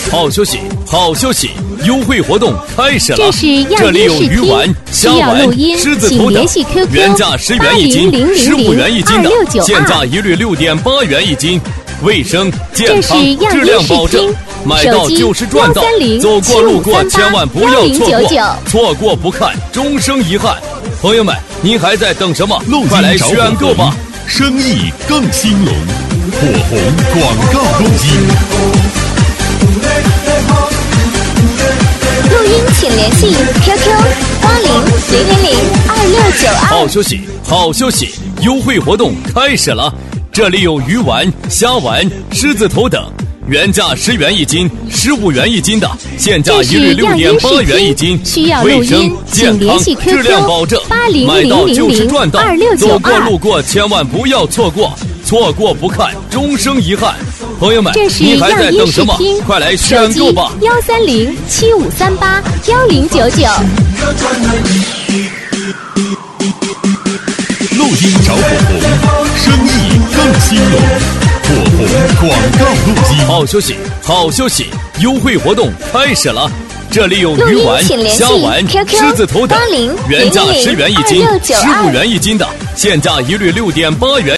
好消息，好消息！优惠活动开始了！ 这里有鱼丸、虾丸、狮子头等，原价10元一斤，15元一斤的，现价一律6.8元一斤。卫生健康质量保证，买到就是赚到，走过路过千万不要错过，错过不看终生遗憾。朋友们，您还在等什么？快来选购吧！ 生意更兴隆，火红广告录音。 录音请联系 QQ8000026992。 好消息，好消息！优惠活动开始了！这里有鱼丸、虾丸、狮子头等，原价10元一斤，15元一斤的，现价一律6.8元一斤。卫生健康质量保证，买到就是赚到，走过路过千万不要错过，错过不看终生遗憾。朋友们，您还在等什么？快来选购吧 ！13075381099。 录音找火红，生意更兴隆。火红广告录音。 好消息，好消息！优惠活动开始了！这里有鱼丸、虾丸、狮子头等，原价10元一斤，15元一斤的，现价一律6.8元。